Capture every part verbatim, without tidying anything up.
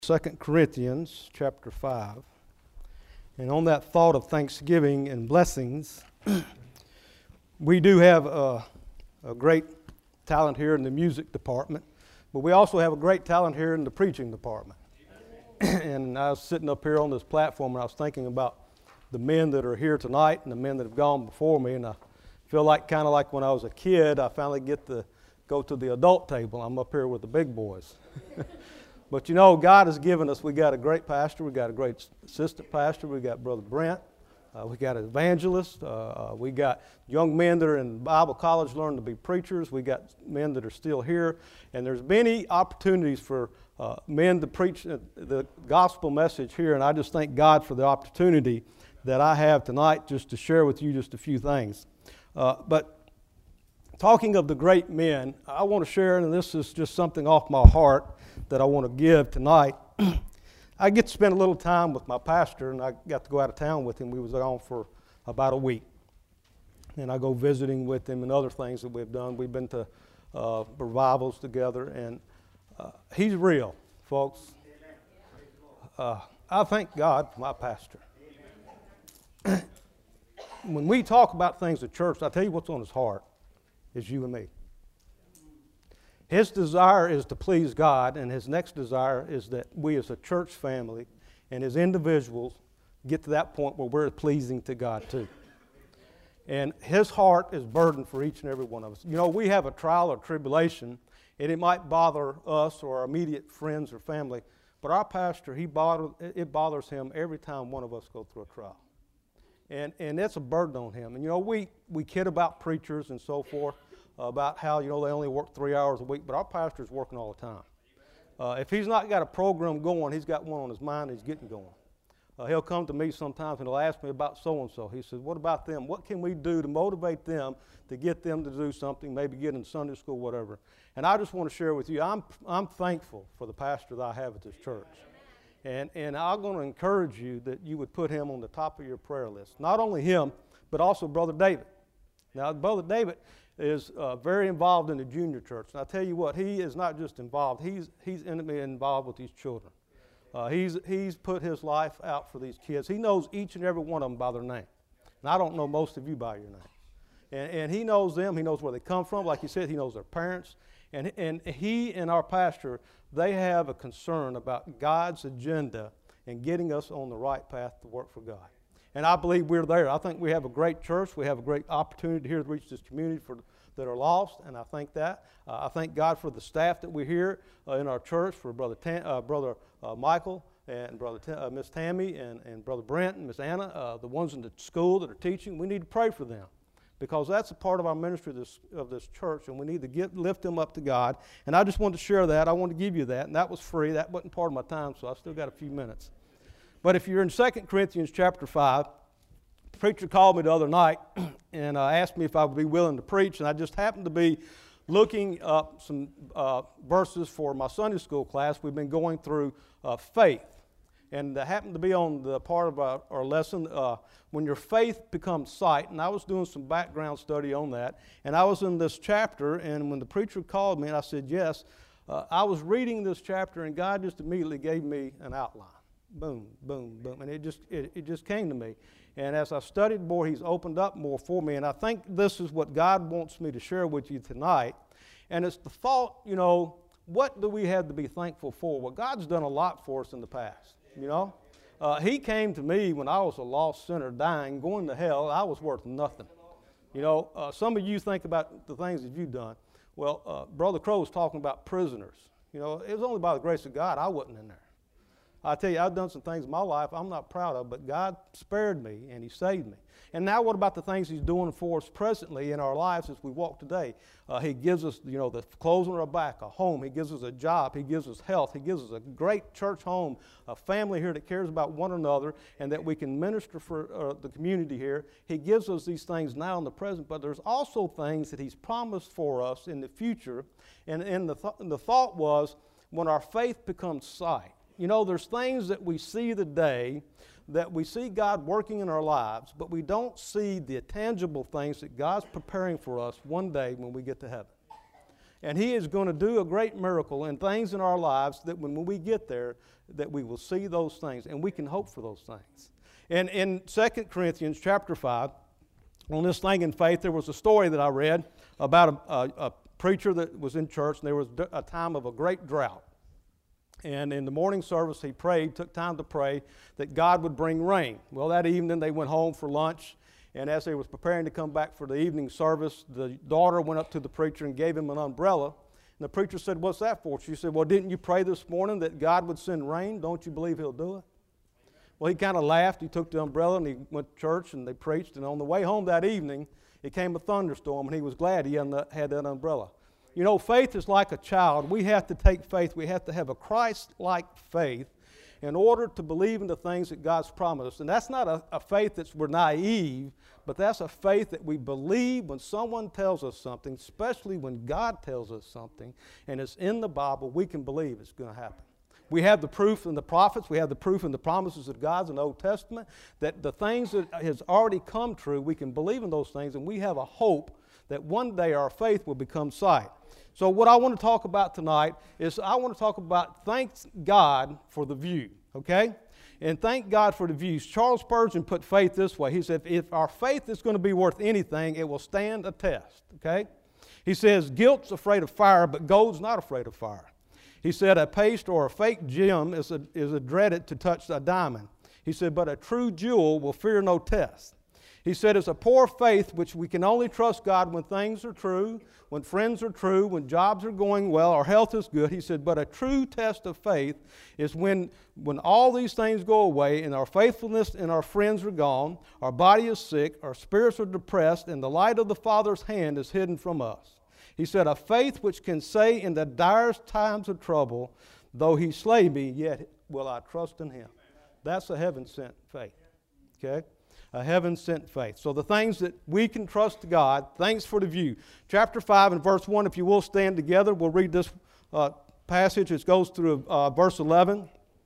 Second Corinthians chapter five. And on that thought of thanksgiving and blessings, we do have a, a great talent here in the music department, but we also have a great talent here in the preaching department. And I was sitting up here on this platform and I was thinking about the men that are here tonight and the men that have gone before me, and I feel like kind of like when I was a kid, I finally get to go to the adult table. I'm up here with the big boys. But you know, God has given us, we got a great pastor, we got a great assistant pastor, we got Brother Brent, uh, we got an evangelist, uh, we got young men that are in Bible college learning to be preachers, we got men that are still here, and there's many opportunities for uh, men to preach the gospel message here, and I just thank God for the opportunity that I have tonight just to share with you just a few things. Uh, but talking of the great men, I want to share, and this is just something off my heart that I want to give tonight. I get to spend a little time with my pastor, and I got to go out of town with him. We was gone for about a week. And I go visiting with him and other things that we've done. We've been to uh, revivals together, and uh, he's real, folks. Uh, I thank God for my pastor. When we talk about things at church, I tell you what's on his heart is you and me. His desire is to please God, and his next desire is that we as a church family and as individuals get to that point where we're pleasing to God too. And his heart is burdened for each and every one of us. You know, we have a trial or tribulation, and it might bother us or our immediate friends or family, but our pastor, he bother, it bothers him every time one of us go through a trial. And, and that's a burden on him. And you know, we, we kid about preachers and so forth, about how, you know, they only work three hours a week, but our pastor's working all the time. Uh, if he's not got a program going, he's got one on his mind, he's getting going. Uh, he'll come to me sometimes and he'll ask me about so-and-so. He says, what about them? What can we do to motivate them to get them to do something, maybe get in Sunday school, whatever. And I just want to share with you, I'm, I'm thankful for the pastor that I have at this church. And, and I'm going to encourage you that you would put him on the top of your prayer list. Not only him, but also Brother David. Now, Brother David is uh, very involved in the junior church. And I tell you what, he is not just involved, he's, he's intimately involved with these children. Uh, he's, he's put his life out for these kids. He knows each and every one of them by their name. And I don't know most of you by your name. And, and he knows them, he knows where they come from. Like you said, he knows their parents. And, and he and our pastor, they have a concern about God's agenda and getting us on the right path to work for God. And I believe we're there. I think we have a great church. We have a great opportunity here to reach this community for that are lost, and I thank that. Uh, I thank God for the staff that we hear uh, in our church, for Brother Tam, uh, Brother uh, Michael and Brother Ta- uh, Miss Tammy and, and Brother Brent and Miss Anna, uh, the ones in the school that are teaching. We need to pray for them because that's a part of our ministry of this, of this church, and we need to get lift them up to God. And I just wanted to share that. I wanted to give you that, and that was free. That wasn't part of my time, so I still got a few minutes. But if you're in Second Corinthians chapter five, the preacher called me the other night and uh, asked me if I would be willing to preach, and I just happened to be looking up some uh, verses for my Sunday school class. We've been going through uh, faith, and that happened to be on the part of our, our lesson, uh, when your faith becomes sight, and I was doing some background study on that, and I was in this chapter, and when the preacher called me and I said yes, uh, I was reading this chapter, and God just immediately gave me an outline. Boom, boom, boom, and it just it, it just came to me. And as I studied more, he's opened up more for me. And I think this is what God wants me to share with you tonight. And it's the thought, you know, what do we have to be thankful for? Well, God's done a lot for us in the past, you know. Uh, he came to me when I was a lost sinner, dying, going to hell. I was worth nothing. You know, uh, some of you think about the things that you've done. Well, uh, Brother Crow was talking about prisoners. You know, it was only by the grace of God I wasn't in there. I tell you, I've done some things in my life I'm not proud of, but God spared me and he saved me. And now what about the things he's doing for us presently in our lives as we walk today? Uh, he gives us, you know, the clothes on our back, a home. He gives us a job. He gives us health. He gives us a great church home, a family here that cares about one another and that we can minister for uh, the community here. He gives us these things now in the present, but there's also things that he's promised for us in the future. And, and the, th- the thought was when our faith becomes sight. You know, there's things that we see today that we see God working in our lives, but we don't see the tangible things that God's preparing for us one day when we get to heaven. And He is going to do a great miracle and things in our lives that when we get there, that we will see those things and we can hope for those things. And in Second Corinthians chapter five, on this thing in faith, there was a story that I read about a, a, a preacher that was in church, and there was a time of a great drought. And in the morning service, he prayed, took time to pray that God would bring rain. Well, that evening they went home for lunch, and as they was preparing to come back for the evening service, the daughter went up to the preacher and gave him an umbrella. And the preacher said, "What's that for?" She said, "Well, didn't you pray this morning that God would send rain? Don't you believe He'll do it?" Well, he kind of laughed. He took the umbrella and he went to church and they preached. And on the way home that evening, it came a thunderstorm, and he was glad he had that umbrella. You know, faith is like a child. We have to take faith. We have to have a Christ-like faith in order to believe in the things that God's promised us. And that's not a, a faith that we're naive, but that's a faith that we believe when someone tells us something, especially when God tells us something, and it's in the Bible, we can believe it's going to happen. We have the proof in the prophets, we have the proof in the promises of God in the Old Testament, that the things that has already come true, we can believe in those things, and we have a hope that one day our faith will become sight. So what I want to talk about tonight is I want to talk about thanks God for the view, okay? And thank God for the views. Charles Spurgeon put faith this way. He said, if our faith is going to be worth anything, it will stand a test, okay? He says, guilt's afraid of fire, but gold's not afraid of fire. He said, a paste or a fake gem is, a, is a dreaded to touch a diamond. He said, but a true jewel will fear no test. He said, it's a poor faith which we can only trust God when things are true, when friends are true, when jobs are going well, our health is good. He said, but a true test of faith is when, when all these things go away and our faithfulness and our friends are gone, our body is sick, our spirits are depressed, and the light of the Father's hand is hidden from us. He said, a faith which can say in the direst times of trouble, though He slay me, yet will I trust in Him. That's a heaven-sent faith, okay? A heaven-sent faith. So the things that we can trust God, thanks for the view. Chapter five and verse one, if you will stand together, we'll read this uh, passage. It goes through uh, verse eleven.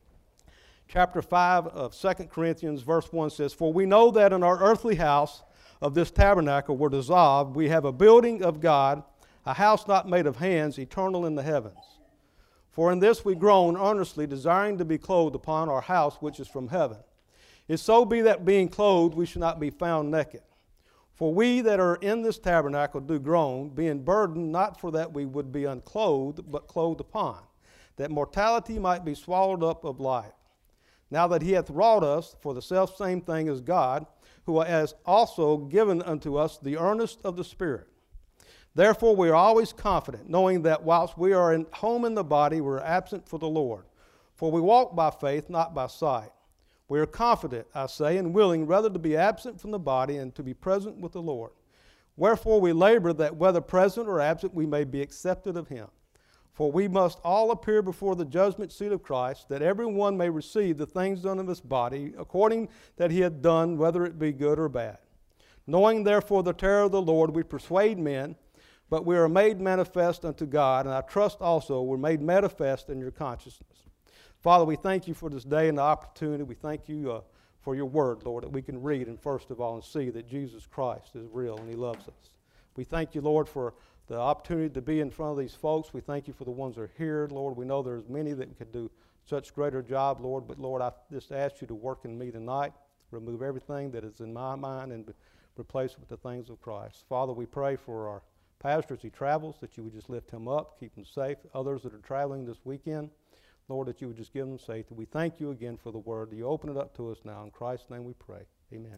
Chapter five of Second Corinthians, verse one says, for we know that in our earthly house of this tabernacle were dissolved, we have a building of God, a house not made of hands, eternal in the heavens. For in this we groan earnestly, desiring to be clothed upon our house which is from heaven. If so be that being clothed, we should not be found naked. For we that are in this tabernacle do groan, being burdened, not for that we would be unclothed, but clothed upon, that mortality might be swallowed up of life. Now that He hath wrought us for the selfsame thing as God, who has also given unto us the earnest of the Spirit. Therefore we are always confident, knowing that whilst we are in home in the body, we are absent for the Lord. For we walk by faith, not by sight. We are confident, I say, and willing rather to be absent from the body and to be present with the Lord. Wherefore we labor that whether present or absent we may be accepted of Him. For we must all appear before the judgment seat of Christ, that every one may receive the things done in this body, according that he had done, whether it be good or bad. Knowing therefore the terror of the Lord, we persuade men, but we are made manifest unto God, and I trust also we're made manifest in your consciousness. Father, we thank you for this day and the opportunity. We thank you uh, for your word, Lord, that we can read and first of all and see that Jesus Christ is real and He loves us. We thank you, Lord, for the opportunity to be in front of these folks. We thank you for the ones that are here, Lord. We know there's many that could do such greater job, Lord, but Lord, I just ask you to work in me tonight, remove everything that is in my mind and replace it with the things of Christ. Father, we pray for our pastor as he travels, that you would just lift him up, keep him safe. Others that are traveling this weekend, Lord, that you would just give them safety. We thank you again for the word. You open it up to us now. In Christ's name we pray. Amen.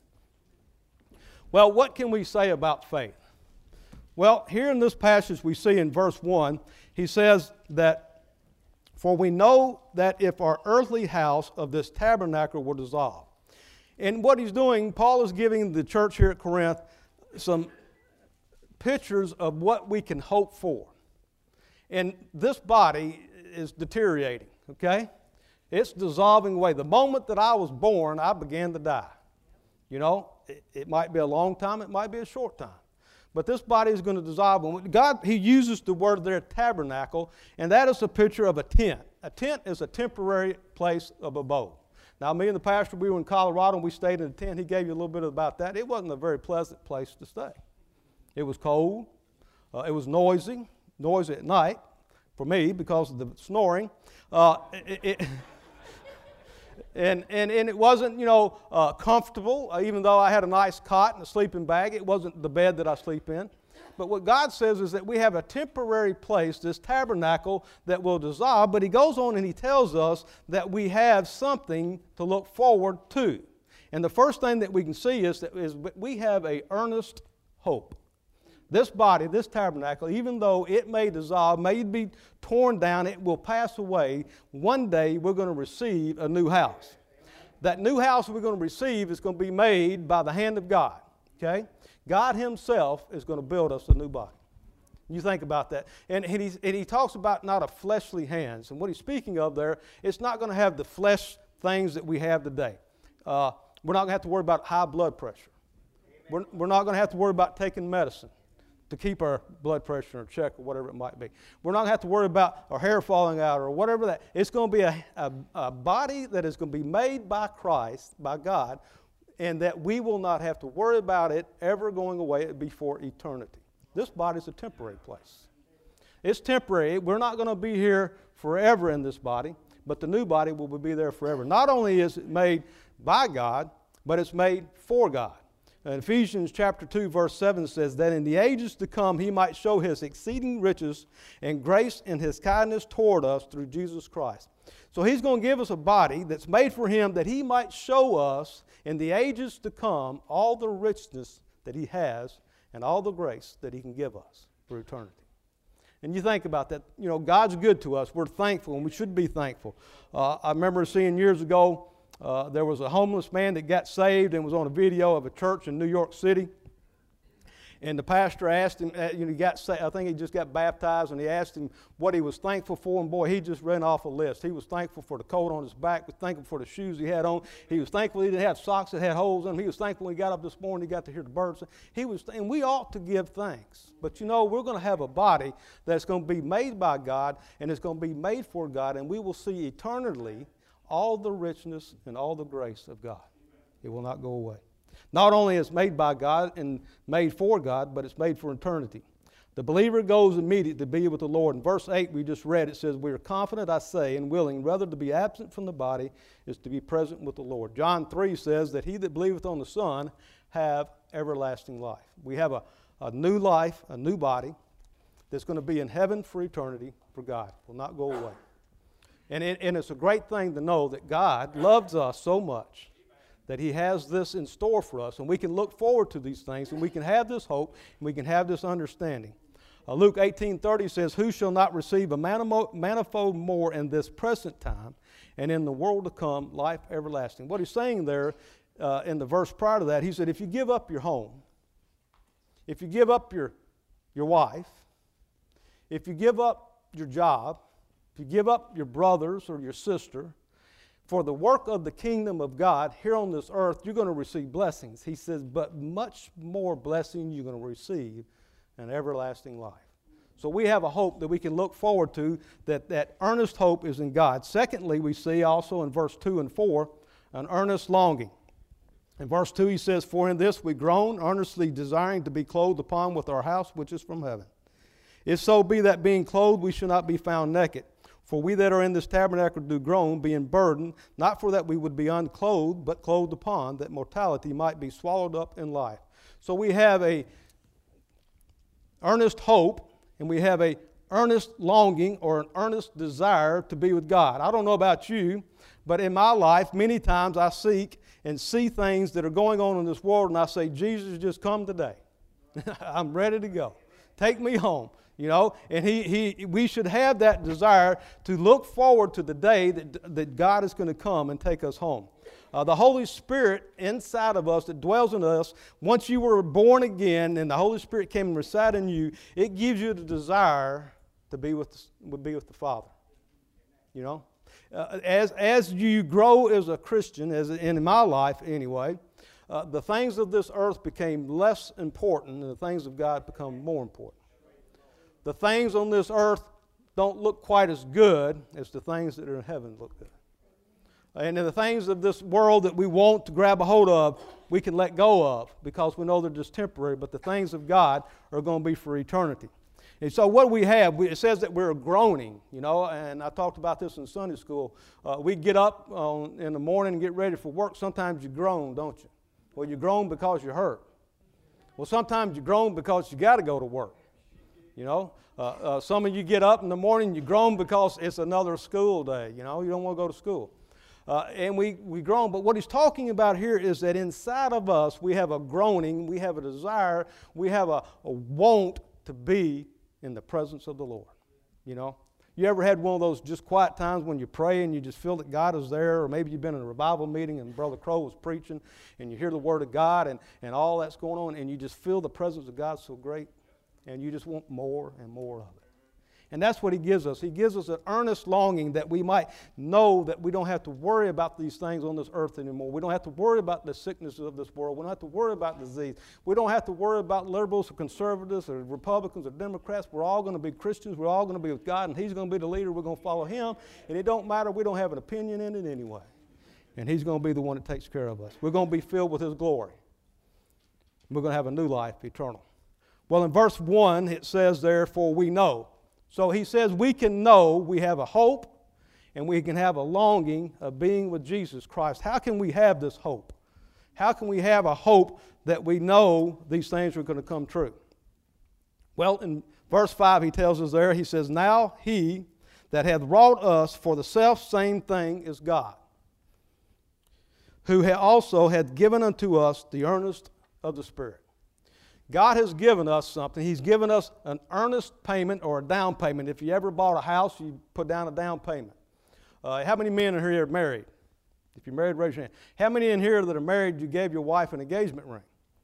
Well, what can we say about faith? Well, here in this passage we see in verse one, he says that, for we know that if our earthly house of this tabernacle were dissolved. And what he's doing, Paul is giving the church here at Corinth some pictures of what we can hope for. And this body is deteriorating, okay? It's dissolving away. The moment that I was born, I began to die. You know, it, it might be a long time, it might be a short time. But this body is going to dissolve. God, He uses the word there, tabernacle, and that is a picture of a tent. A tent is a temporary place of abode. Now, me and the pastor, we were in Colorado, and we stayed in a tent. He gave you a little bit about that. It wasn't a very pleasant place to stay. It was cold. Uh, it was noisy. noisy at night for me because of the snoring. Uh, it, it, and, and, and it wasn't, you know, uh, comfortable, uh, even though I had a nice cot and a sleeping bag. It wasn't the bed that I sleep in. But what God says is that we have a temporary place, this tabernacle that will dissolve, but he goes on and he tells us that we have something to look forward to. And the first thing that we can see is that is we have an earnest hope. This body, this tabernacle, even though it may dissolve, may be torn down, it will pass away. One day we're going to receive a new house. That new house we're going to receive is going to be made by the hand of God. Okay? God himself is going to build us a new body. You think about that. And he, and he talks about not a fleshly hands. And what he's speaking of there, it's not going to have the flesh things that we have today. Uh, we're not going to have to worry about high blood pressure. We're, we're not going to have to worry about taking medicine to keep our blood pressure in check or whatever it might be. We're not going to have to worry about our hair falling out or whatever that. It's going to be a, a, a body that is going to be made by Christ, by God, and that we will not have to worry about it ever going away before eternity. This body is a temporary place. It's temporary. We're not going to be here forever in this body, but the new body will be there forever. Not only is it made by God, but it's made for God. In Ephesians chapter two, verse seven says that in the ages to come he might show his exceeding riches and grace and his kindness toward us through Jesus Christ. So he's going to give us a body that's made for him that he might show us in the ages to come all the richness that he has and all the grace that he can give us for eternity. And you think about that. You know, God's good to us. We're thankful, and we should be thankful. Uh, I remember seeing years ago, uh, there was a homeless man that got saved and was on a video of a church in New York City. And the pastor asked him, you know, he got, I think he just got baptized, and he asked him what he was thankful for, and boy, he just ran off a list. He was thankful for the coat on his back, was thankful for the shoes he had on. He was thankful he didn't have socks that had holes in them. He was thankful when he got up this morning, he got to hear the birds. He was, and we ought to give thanks. But you know, we're going to have a body that's going to be made by God, and it's going to be made for God, and we will see eternally all the richness and all the grace of God. It will not go away. Not only is it made by God and made for God, but it's made for eternity. The believer goes immediately to be with the Lord. In verse eight we just read, it says, "We are confident, I say, and willing, rather to be absent from the body is to be present with the Lord." John three says that he that believeth on the Son have everlasting life. We have a, a new life, a new body that's going to be in heaven for eternity for God. It will not go away. And, it, and it's a great thing to know that God loves us so much that he has this in store for us, and we can look forward to these things, and we can have this hope, and we can have this understanding. Uh, Luke eighteen thirty says, "Who shall not receive a manifold more in this present time, and in the world to come, life everlasting?" What he's saying there uh, in the verse prior to that, he said, if you give up your home, if you give up your, your wife, if you give up your job, if you give up your brothers or your sister, for the work of the kingdom of God here on this earth, you're going to receive blessings. He says, but much more blessing you're going to receive an everlasting life. So we have a hope that we can look forward to, that that earnest hope is in God. Secondly, we see also in verse two and four, an earnest longing. In verse two he says, "For in this we groan, earnestly desiring to be clothed upon with our house which is from heaven. If so be that being clothed we shall not be found naked. For we that are in this tabernacle do groan, being burdened, not for that we would be unclothed, but clothed upon, that mortality might be swallowed up in life." So we have a earnest hope, and we have a earnest longing or an earnest desire to be with God. I don't know about you, but in my life, many times I seek and see things that are going on in this world, and I say, Jesus, just come today. I'm ready to go. Take me home. You know, and he, he, we should have that desire to look forward to the day that, that God is going to come and take us home. Uh, the Holy Spirit inside of us that dwells in us, once you were born again and the Holy Spirit came and resided in you, it gives you the desire to be with the, be with the Father. You know, uh, as, as you grow as a Christian, as in my life anyway, uh, the things of this earth became less important and the things of God become more important. The things on this earth don't look quite as good as the things that are in heaven look good. And the things of this world that we want to grab a hold of, we can let go of because we know they're just temporary, but the things of God are going to be for eternity. And so what we have, we, it says that we're groaning, you know, and I talked about this in Sunday school. Uh, we get up on, in the morning and get ready for work. Sometimes you groan, don't you? Well, you groan because you're hurt. Well, sometimes you groan because you got to go to work, you know. Uh, uh, some of you get up in the morning, you groan because it's another school day, you know. You don't want to go to school. Uh, and we, we groan, but what he's talking about here is that inside of us we have a groaning, we have a desire, we have a, a want to be in the presence of the Lord, you know. You ever had one of those just quiet times when you pray and you just feel that God is there, or maybe you've been in a revival meeting and Brother Crow was preaching and you hear the Word of God and, and all that's going on and you just feel the presence of God so great and you just want more and more of it. And that's what he gives us. He gives us an earnest longing that we might know that we don't have to worry about these things on this earth anymore. We don't have to worry about the sicknesses of this world. We don't have to worry about disease. We don't have to worry about liberals or conservatives or Republicans or Democrats. We're all going to be Christians. We're all going to be with God, and he's going to be the leader. We're going to follow him. And it don't matter. We don't have an opinion in it anyway. And he's going to be the one that takes care of us. We're going to be filled with his glory. We're going to have a new life, eternal. Well, in verse one, it says, therefore we know. So he says we can know, we have a hope, and we can have a longing of being with Jesus Christ. How can we have this hope? How can we have a hope that we know these things are going to come true? Well, in verse five he tells us there, he says, now he that hath wrought us for the selfsame thing is God, who also hath given unto us the earnest of the Spirit. God has given us something. He's given us an earnest payment or a down payment. If you ever bought a house, you put down a down payment. Uh, how many men in here are married? If you're married, raise your hand. How many in here that are married, you gave your wife an engagement ring?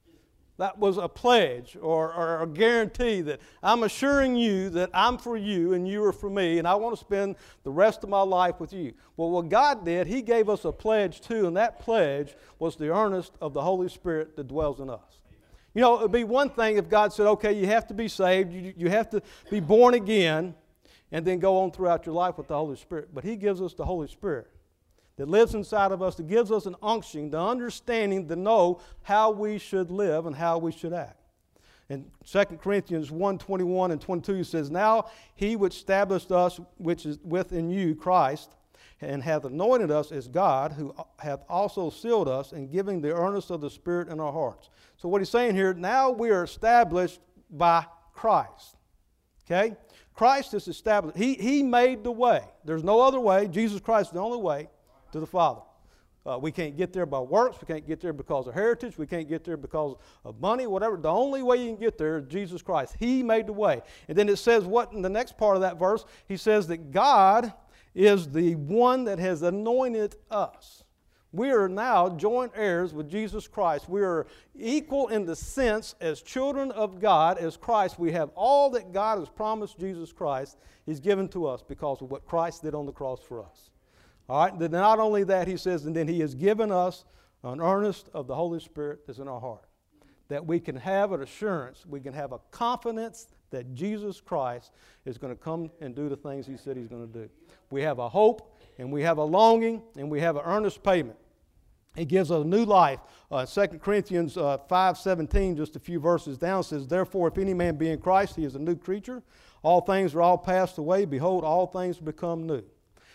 That was a pledge or, or a guarantee that I'm assuring you that I'm for you and you are for me, and I want to spend the rest of my life with you. Well, what God did, he gave us a pledge too, and that pledge was the earnest of the Holy Spirit that dwells in us. You know, it would be one thing if God said, okay, you have to be saved, you, you have to be born again, and then go on throughout your life with the Holy Spirit. But he gives us the Holy Spirit that lives inside of us, that gives us an unction, the understanding to know how we should live and how we should act. In Second Corinthians one, twenty-one and twenty-two, he says, now he which established us, which is within you, Christ, and hath anointed us as God, who hath also sealed us in giving the earnest of the Spirit in our hearts. So what he's saying here, now we are established by Christ. Okay? Christ is established. He, he made the way. There's no other way. Jesus Christ is the only way to the Father. Uh, we can't get there by works. We can't get there because of heritage. We can't get there because of money, whatever. The only way you can get there is Jesus Christ. He made the way. And then it says what in the next part of that verse? He says that God is the one that has anointed us. We are now joint heirs with Jesus Christ. We are equal in the sense as children of God, as Christ. We have all that God has promised Jesus Christ. He's given to us because of what Christ did on the cross for us. All right, then not only that, he says, and then he has given us an earnest of the Holy Spirit that's in our heart, that we can have an assurance, we can have a confidence that Jesus Christ is going to come and do the things he said he's going to do. We have a hope, and we have a longing, and we have an earnest payment. He gives us a new life. Uh, Second Corinthians uh, five seventeen, just a few verses down, says, therefore, if any man be in Christ, he is a new creature. All things are all passed away. Behold, all things become new.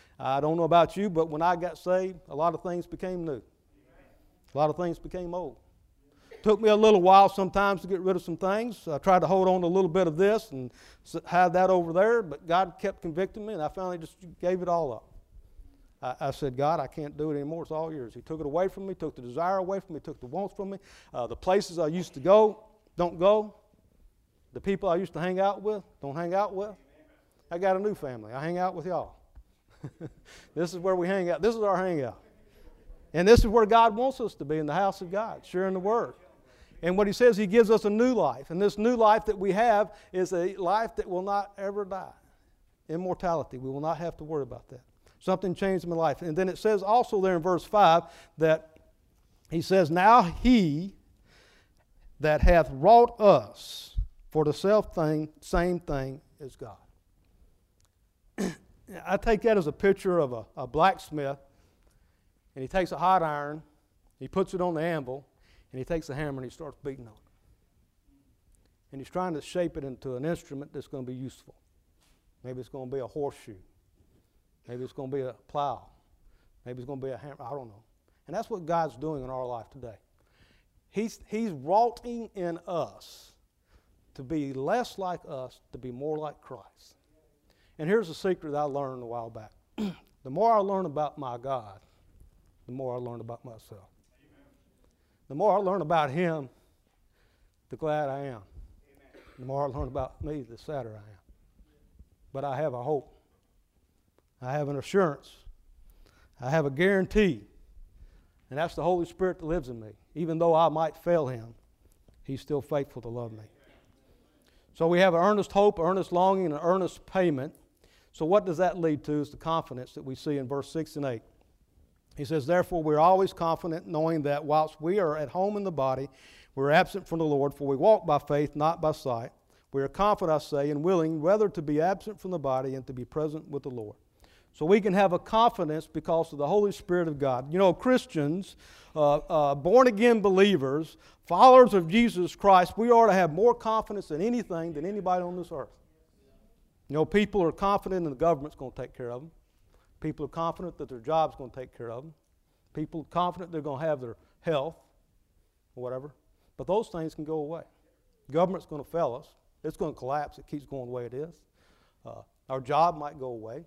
I don't know about you, but when I got saved, a lot of things became new. A lot of things became old. It took me a little while sometimes to get rid of some things. I tried to hold on to a little bit of this and hide that over there, but God kept convicting me, and I finally just gave it all up. I, I said, God, I can't do it anymore. It's all yours. He took it away from me, took the desire away from me, took the wants from me. Uh, the places I used to go, don't go. The people I used to hang out with, don't hang out with. I got a new family. I hang out with y'all. This is where we hang out. This is our hangout. And this is where God wants us to be, in the house of God, sharing the Word. And what he says, he gives us a new life. And this new life that we have is a life that will not ever die. Immortality. We will not have to worry about that. Something changed in my life. And then it says also there in verse five that he says, now he that hath wrought us for the self thing, same thing as God. I take that as a picture of a, a blacksmith, and he takes a hot iron, he puts it on the anvil, and he takes a hammer and he starts beating on it. And he's trying to shape it into an instrument that's going to be useful. Maybe it's going to be a horseshoe. Maybe it's going to be a plow. Maybe it's going to be a hammer. I don't know. And that's what God's doing in our life today. He's, he's wroughting in us to be less like us, to be more like Christ. And here's a secret that I learned a while back. The more I learn about my God, the more I learn about myself. The more I learn about Him, the glad I am. The more I learn about me, the sadder I am. But I have a hope. I have an assurance. I have a guarantee. And that's the Holy Spirit that lives in me. Even though I might fail Him, He's still faithful to love me. So we have an earnest hope, earnest longing, and an earnest payment. So what does that lead to is the confidence that we see in verse six and eight. He says, therefore we're always confident, knowing that whilst we are at home in the body, we're absent from the Lord, for we walk by faith, not by sight. We are confident, I say, and willing rather to be absent from the body and to be present with the Lord. So we can have a confidence because of the Holy Spirit of God. You know, Christians, uh, uh, born-again believers, followers of Jesus Christ, we ought to have more confidence in anything than anybody on this earth. You know, people are confident that the government's going to take care of them. People are confident that their job's going to take care of them. People are confident they're going to have their health or whatever. But those things can go away. Government's going to fail us. It's going to collapse. It keeps going the way it is. Uh, our job might go away.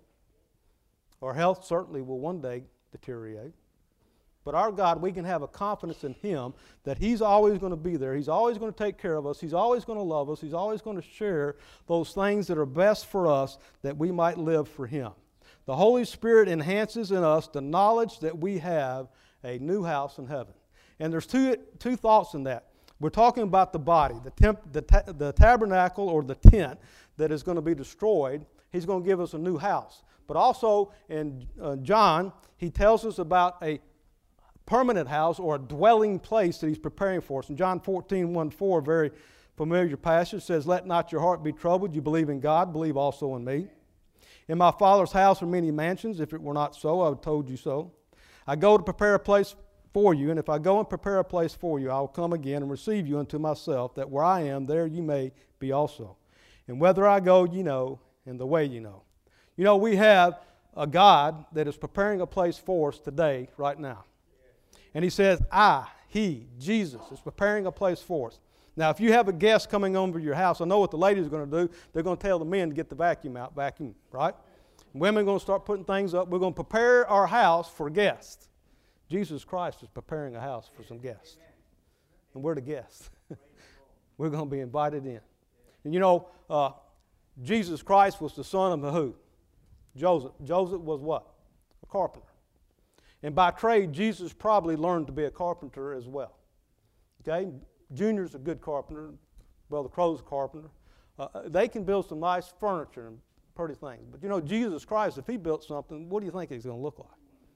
Our health certainly will one day deteriorate. But our God, we can have a confidence in Him that He's always going to be there. He's always going to take care of us. He's always going to love us. He's always going to share those things that are best for us that we might live for Him. The Holy Spirit enhances in us the knowledge that we have a new house in heaven. And there's two, two thoughts in that. We're talking about the body, the, temp, the, ta- the tabernacle or the tent that is going to be destroyed. He's going to give us a new house. But also in uh, John, he tells us about a permanent house or a dwelling place that He's preparing for us. In John fourteen, one to four, a very familiar passage, says, let not your heart be troubled. You believe in God, believe also in me. In my Father's house are many mansions. If it were not so, I would have told you so. I go to prepare a place for you, and if I go and prepare a place for you, I will come again and receive you unto myself, that where I am, there you may be also. And whether I go, you know, and the way you know. You know, we have a God that is preparing a place for us today, right now. And He says, I, He, Jesus, is preparing a place for us. Now, if you have a guest coming over your house, I know what the ladies are going to do. They're going to tell the men to get the vacuum out, vacuum, right? Women are going to start putting things up. We're going to prepare our house for guests. Jesus Christ is preparing a house for some guests. And we're the guests. We're going to be invited in. And you know, uh, Jesus Christ was the son of who? Joseph. Joseph was what? A carpenter. And by trade, Jesus probably learned to be a carpenter as well. Okay? Junior's a good carpenter. Brother Crow's a carpenter. Uh, they can build some nice furniture and pretty things. But you know, Jesus Christ, if He built something, what do you think He's going to look like?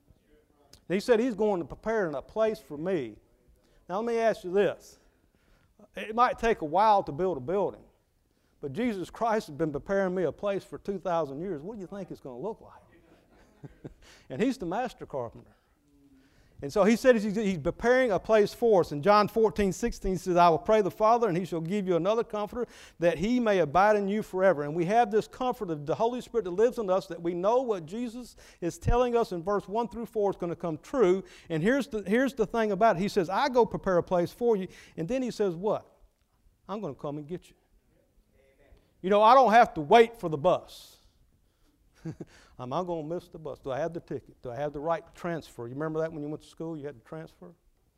And He said He's going to prepare a place for me. Now let me ask you this. It might take a while to build a building. But Jesus Christ has been preparing me a place for two thousand years. What do you think it's going to look like? And He's the master carpenter. And so He said he's, he's preparing a place for us. In John fourteen, sixteen, He says, I will pray the Father, and He shall give you another comforter, that He may abide in you forever. And we have this comfort of the Holy Spirit that lives in us, that we know what Jesus is telling us in verse one through four is going to come true. And here's the, here's the thing about it. He says, I go prepare a place for you. And then He says what? I'm going to come and get you. You know, I don't have to wait for the bus. Am I going to miss the bus? Do I have the ticket? Do I have the right transfer? You remember that when you went to school, you had to transfer?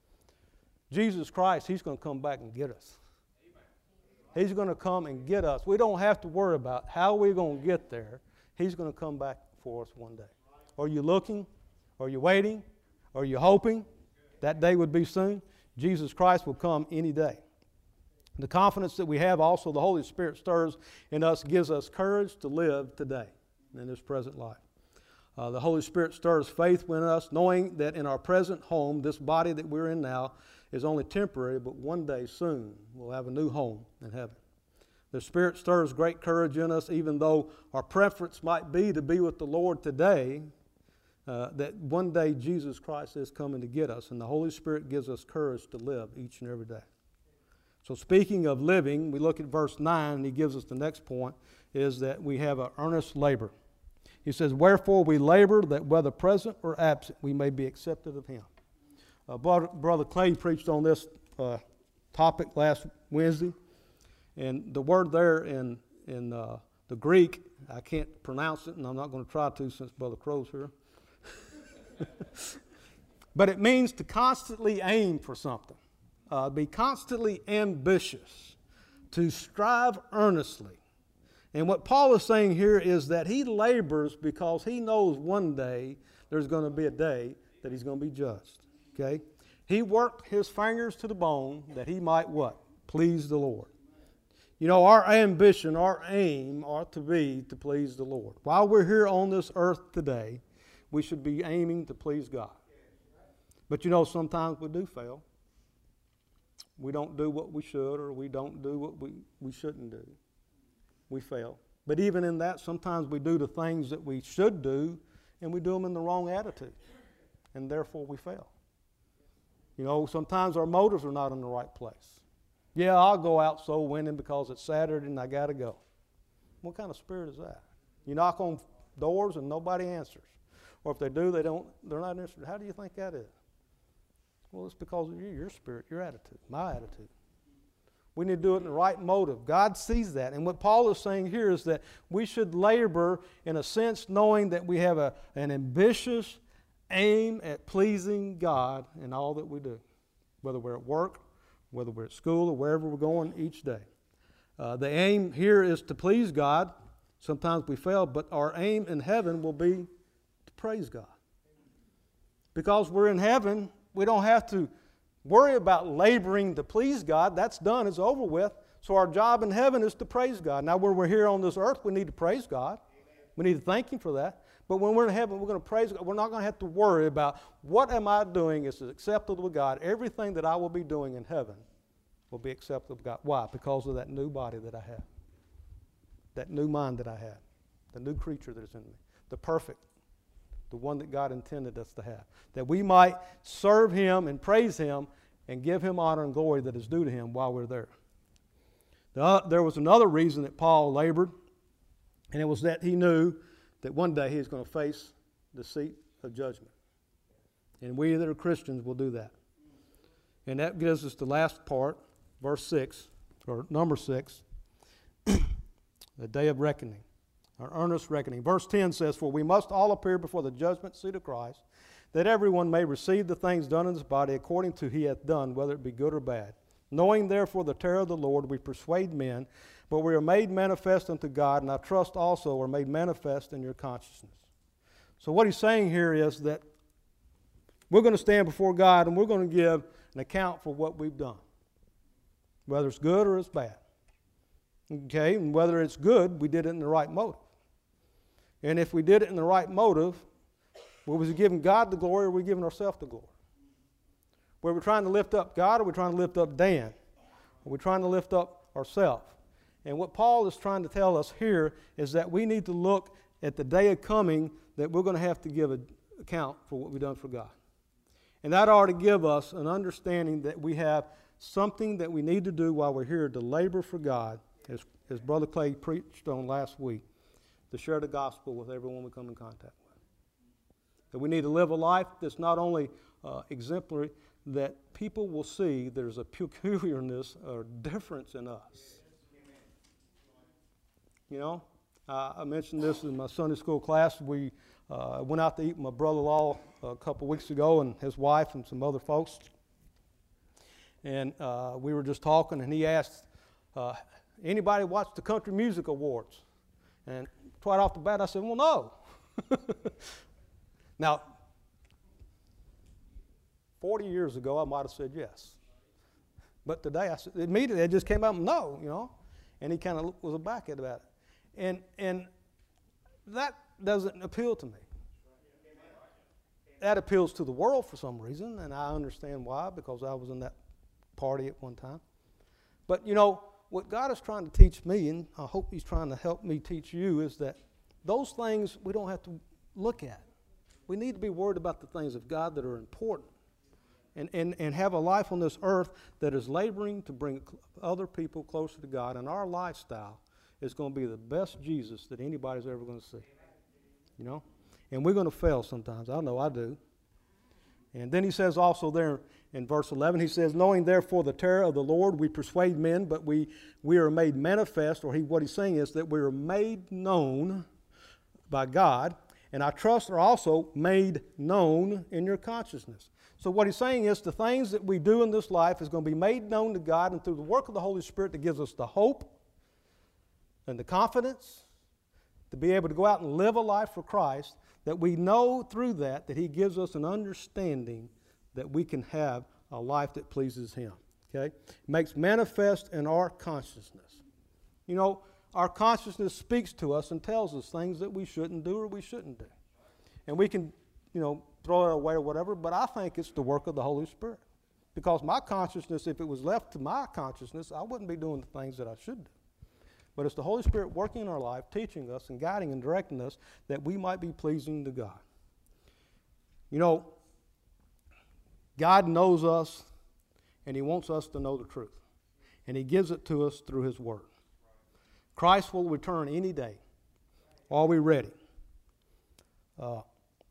Jesus Christ, He's going to come back and get us. He's going to come and get us. We don't have to worry about how we're going to get there. He's going to come back for us one day. Are you looking? Are you waiting? Are you hoping that day would be soon? Jesus Christ will come any day. The confidence that we have also, the Holy Spirit stirs in us, gives us courage to live today in this present life. Uh, the Holy Spirit stirs faith within us, knowing that in our present home, this body that we're in now is only temporary, but one day soon we'll have a new home in heaven. The Spirit stirs great courage in us, even though our preference might be to be with the Lord today, uh, that one day Jesus Christ is coming to get us, and the Holy Spirit gives us courage to live each and every day. So speaking of living, we look at verse nine, and he gives us the next point, is that we have an earnest labor. He says, wherefore we labor that whether present or absent, we may be accepted of him. Uh, Brother, Brother Clay preached on this uh, topic last Wednesday, and the word there in, in uh, the Greek, I can't pronounce it, and I'm not going to try to since Brother Crow's here. But it means to constantly aim for something, uh, be constantly ambitious, to strive earnestly. And what Paul is saying here is that he labors because he knows one day there's going to be a day that he's going to be judged. Okay? He worked his fingers to the bone that he might what? Please the Lord. You know, our ambition, our aim ought to be to please the Lord. While we're here on this earth today, we should be aiming to please God. But you know, sometimes we do fail. We don't do what we should, or we don't do what we, we shouldn't do. We fail. But even in that, sometimes we do the things that we should do, and we do them in the wrong attitude. And therefore we fail. You know, sometimes our motives are not in the right place. Yeah, I'll go out soul winning because it's Saturday and I got to go. What kind of spirit is that? You knock on doors and nobody answers. Or if they do, they don't, they're not interested. How do you think that is? Well, it's because of you, your spirit, your attitude, my attitude. We need to do it in the right motive. God sees that. And what Paul is saying here is that we should labor in a sense knowing that we have a, an ambitious aim at pleasing God in all that we do, whether we're at work, whether we're at school, or wherever we're going each day. Uh, the aim here is to please God. Sometimes we fail, but our aim in heaven will be to praise God. Because we're in heaven, we don't have to worry about laboring to please God. That's done. It's over with. So our job in heaven is to praise God. Now, when we're here on this earth, we need to praise God. We need to thank Him for that. But when we're in heaven, we're going to praise God. We're not going to have to worry about what am I doing is acceptable to God. Everything that I will be doing in heaven will be acceptable to God. Why? Because of that new body that I have. That new mind that I have. The new creature that is in me. The perfect. The one that God intended us to have. That we might serve Him and praise Him and give Him honor and glory that is due to Him while we're there. The, there was another reason that Paul labored, and it was that he knew that one day he was going to face the seat of judgment. And we that are Christians will do that. And that gives us the last part, verse six, or number six, the day of reckoning. Our earnest reckoning. Verse ten says, for we must all appear before the judgment seat of Christ, that everyone may receive the things done in his body according to he hath done, whether it be good or bad. Knowing therefore the terror of the Lord, we persuade men, but we are made manifest unto God, and I trust also are made manifest in your consciousness. So what he's saying here is that we're going to stand before God, and we're going to give an account for what we've done, whether it's good or it's bad. Okay, and whether it's good, we did it in the right motive. And if we did it in the right motive, well, was we giving God the glory, or were we giving ourselves the glory? Were we trying to lift up God, or were we trying to lift up Dan? Are we trying to lift up ourselves? And what Paul is trying to tell us here is that we need to look at the day of coming that we're going to have to give an account for what we've done for God. And that ought to give us an understanding that we have something that we need to do while we're here to labor for God, as, as Brother Clay preached on last week, to share the gospel with everyone we come in contact with. That we need to live a life that's not only uh, exemplary, that people will see there's a peculiarness or difference in us. You know, uh, I mentioned this in my Sunday school class. We uh, went out to eat with my brother-in-law a couple weeks ago and his wife and some other folks. And uh, we were just talking, and he asked, uh, anybody watch the Country Music Awards? And right off the bat, I said, well, no. Now, forty years ago, I might have said yes. But today, I said, immediately, it just came out, no, you know. And he kind of was aback about it. And, and that doesn't appeal to me. That appeals to the world for some reason, and I understand why, because I was in that party at one time. But, you know, what God is trying to teach me, and I hope He's trying to help me teach you, is that those things we don't have to look at. We need to be worried about the things of God that are important. and, and, and have a life on this earth that is laboring to bring other people closer to God, and our lifestyle is going to be the best Jesus that anybody's ever going to see. You know? And we're going to fail sometimes. I know I do. And then he says also there in verse eleven, he says, knowing therefore the terror of the Lord, we persuade men, but we, we are made manifest, or he, what he's saying is that we are made known by God, and I trust are also made known in your consciousness. So what he's saying is the things that we do in this life is going to be made known to God, and through the work of the Holy Spirit that gives us the hope and the confidence to be able to go out and live a life for Christ, that we know through that that he gives us an understanding that we can have a life that pleases him. Okay? Makes manifest in our consciousness. You know, our consciousness speaks to us and tells us things that we shouldn't do or we shouldn't do. And we can, you know, throw it away or whatever, but I think it's the work of the Holy Spirit. Because my consciousness, if it was left to my consciousness, I wouldn't be doing the things that I should do. But it's the Holy Spirit working in our life, teaching us and guiding and directing us that we might be pleasing to God. You know, God knows us, and he wants us to know the truth. And he gives it to us through his word. Christ will return any day. Are we ready? Uh,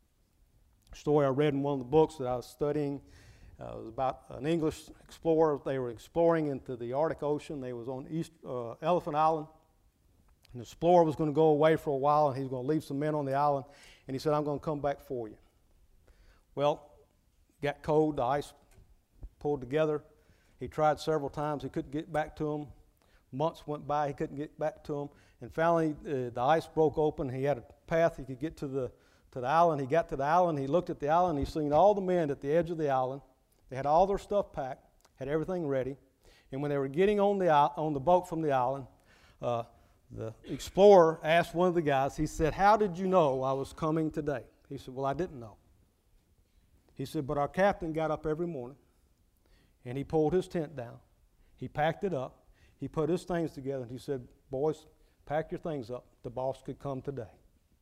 a story I read in one of the books that I was studying uh, was about an English explorer. They were exploring into the Arctic Ocean. They was on East uh, Elephant Island. And the explorer was going to go away for a while, and he was going to leave some men on the island. And he said, I'm going to come back for you. Well, it got cold. The ice pulled together. He tried several times. He couldn't get back to them. Months went by. He couldn't get back to them. And finally, uh, the ice broke open. He had a path he could get to the, to the island. He got to the island. He looked at the island. He seen all the men at the edge of the island. They had all their stuff packed, had everything ready. And when they were getting on the, on the boat from the island, uh, the explorer asked one of the guys, he said, how did you know I was coming today? He said, well, I didn't know. He said, but our captain got up every morning, and he pulled his tent down. He packed it up. He put his things together, and he said, boys, pack your things up. The boss could come today.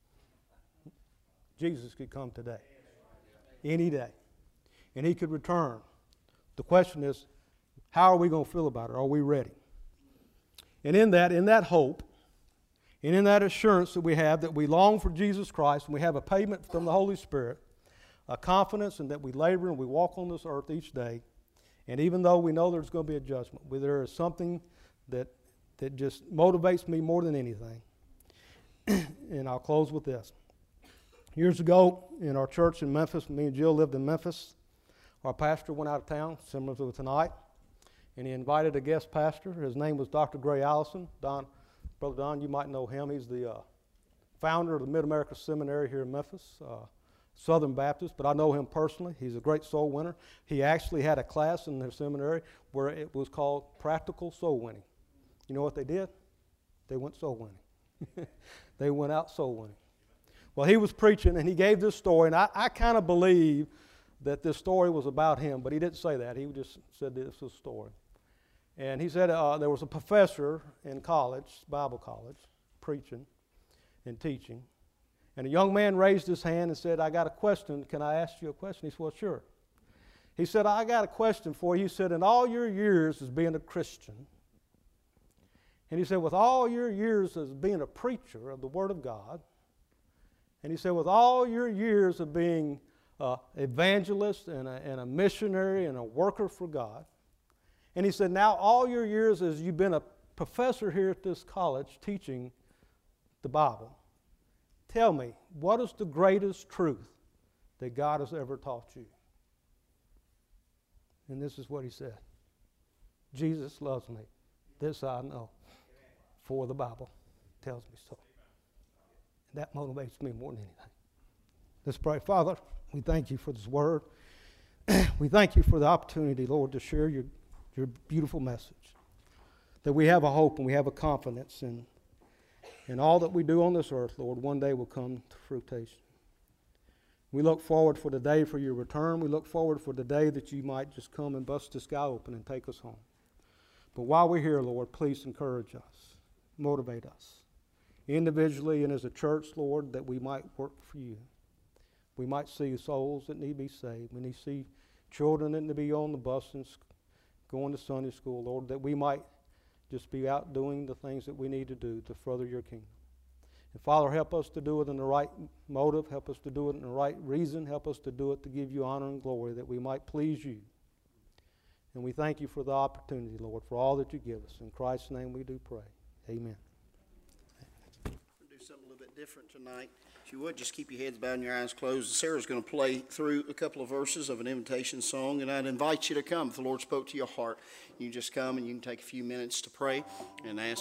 Jesus could come today. Any day. And he could return. The question is, how are we going to feel about it? Are we ready? And in that, in that hope, and in that assurance that we have that we long for Jesus Christ, and we have a payment from the Holy Spirit, a confidence in that we labor and we walk on this earth each day, and even though we know there's going to be a judgment, there is something that, that just motivates me more than anything. And I'll close with this. Years ago in our church in Memphis, me and Jill lived in Memphis. Our pastor went out of town, similar to tonight, and he invited a guest pastor. His name was Doctor Gray Allison. Don, Brother Don, you might know him. He's the uh, founder of the Mid-America Seminary here in Memphis, uh, Southern Baptist, but I know him personally. He's a great soul winner. He actually had a class in their seminary where it was called Practical Soul Winning. You know what they did? They went soul winning. They went out soul winning. Well, he was preaching, and he gave this story, and I, I kind of believe that this story was about him, but he didn't say that. He just said this was a story. And he said uh, there was a professor in college, Bible college, preaching and teaching. And a young man raised his hand and said, I got a question. Can I ask you a question? He said, well, sure. He said, I got a question for you. He said, in all your years as being a Christian, and he said, with all your years as being a preacher of the Word of God, and he said, with all your years of being an evangelist and a, and a missionary and a worker for God, and he said, now all your years as you've been a professor here at this college teaching the Bible, tell me, what is the greatest truth that God has ever taught you? And this is what he said. Jesus loves me. This I know, for the Bible tells me so. And that motivates me more than anything. Let's pray. Father, we thank you for this word. We thank you for the opportunity, Lord, to share your, your beautiful message. That we have a hope and we have a confidence in, in all that we do on this earth, Lord, one day will come to fruition. We look forward for the day for your return. We look forward for the day that you might just come and bust the sky open and take us home. But while we're here, Lord, please encourage us, motivate us, individually and as a church, Lord, that we might work for you. We might see souls that need to be saved. We need to see children that to be on the bus and going to Sunday school, Lord, that we might just be out doing the things that we need to do to further your kingdom. And Father, help us to do it in the right motive. Help us to do it in the right reason. Help us to do it to give you honor and glory, that we might please you. And we thank you for the opportunity, Lord, for all that you give us. In Christ's name we do pray. Amen. We'll do something a little bit different tonight. If you would, just keep your heads bowed and your eyes closed. Sarah's going to play through a couple of verses of an invitation song, and I'd invite you to come. If the Lord spoke to your heart, you just come and you can take a few minutes to pray and ask